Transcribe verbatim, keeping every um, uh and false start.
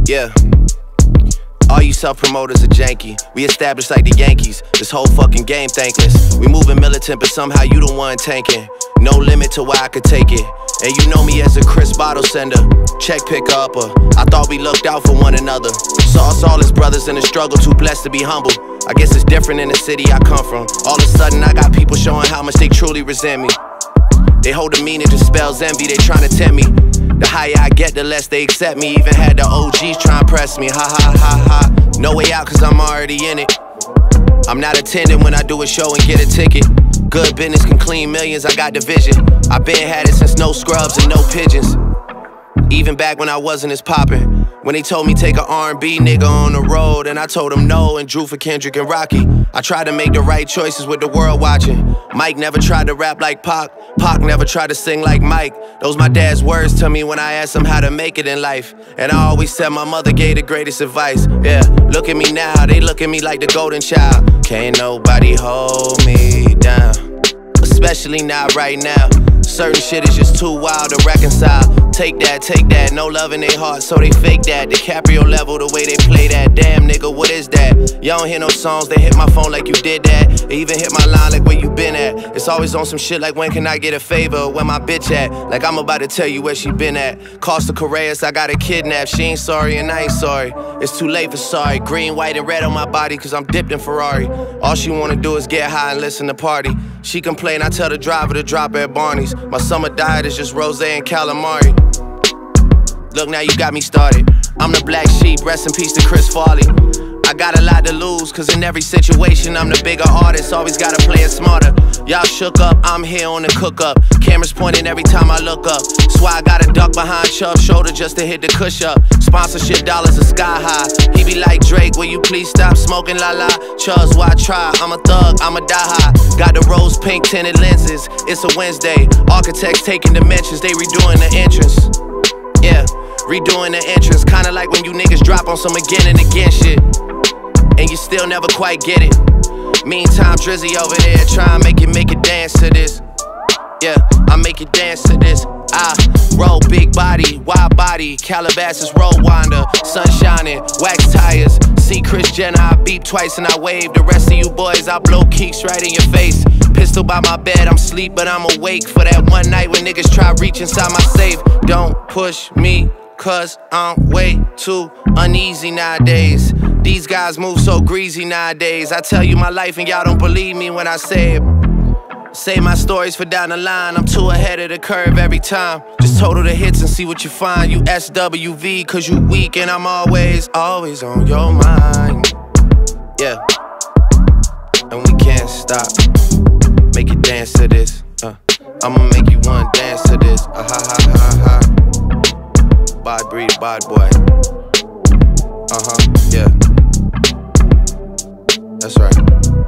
Yeah. All you self-promoters are janky. We established like the Yankees. This whole fucking game thankless. We moving militant, but somehow you the one tanking. No limit to where I could take it. And you know me as a Chris bottle sender, check picker upper. I thought we looked out for one another. Saw us all as brothers in the struggle, too blessed to be humble. I guess it's different in the city I come from. All of a sudden I got people showing how much they truly resent me. They hold the meaning, dispels envy, they trying to tempt me. The higher I get, the less they accept me. Even had the O Gs try and press me. Ha ha ha ha. No way out cause I'm already in it. I'm not attending when I do a show and get a ticket. Good business can clean millions, I got the vision. I been had it since no scrubs and no pigeons. Even back when I wasn't as poppin'. When they told me take a R and B nigga on the road, and I told them no and drew for Kendrick and Rocky. I tried to make the right choices with the world watching. Mike never tried to rap like Pac. Pac never tried to sing like Mike. Those my dad's words to me when I asked him how to make it in life. And I always said my mother gave the greatest advice. Yeah, look at me now, they look at me like the golden child. Can't nobody hold me down, especially not right now. Certain shit is just too wild to reconcile. Take that, take that, no love in their heart, so they fake that. DiCaprio level, the way they play that. Damn nigga, what is that? Y'all don't hear no songs, they hit my phone like you did that. They even hit my line like where you been at. It's always on some shit like when can I get a favor? Where my bitch at? Like I'm about to tell you where she been at. Costa Correas, I got her kidnapped. She ain't sorry and I ain't sorry. It's too late for sorry. Green, white, and red on my body cause I'm dipped in Ferrari. All she wanna do is get high and listen to party. She complain, I tell the driver to drop her at Barney's. My summer diet is just rosé and calamari. Look, now you got me started. I'm the black sheep, rest in peace to Chris Farley. I got a lot to lose, cause in every situation I'm the bigger artist, always gotta play it smarter. Y'all shook up, I'm here on the cook up. Cameras pointing every time I look up. That's why I gotta duck behind Chubb's shoulder just to hit the cush up. Sponsorship dollars are sky high. He be like, Drake, will you please stop smoking la la? Chubb's why I try, I'm a thug, I'm a die high. Got the rose pink tinted lenses, it's a Wednesday. Architects taking dimensions, they redoing the entrance. Yeah, redoing the entrance. Kinda like when you niggas drop on some again and again shit, and you still never quite get it. Meantime, Drizzy over there try and make it, make it dance to this. Yeah, I make it dance to this. I roll big body, wide body, Calabasas roll winder, sun shining, wax tires. See Chris Jenner, I beep twice and I wave. The rest of you boys, I blow keeks right in your face. Pistol by my bed, I'm sleep, but I'm awake for that one night when niggas try reach inside my safe. Don't push me, cause I'm way too uneasy nowadays. These guys move so greasy nowadays. I tell you my life and y'all don't believe me when I say it. Say my stories for down the line. I'm too ahead of the curve every time. Just total the hits and see what you find. You S W V cause you weak and I'm always, always on your mind. Yeah, and we can't stop. Make you dance to this. uh, I'ma make you wanna dance to this. uh, Ha ha ha ha. Bad breed, bad boy. Uh-huh, yeah. That's right.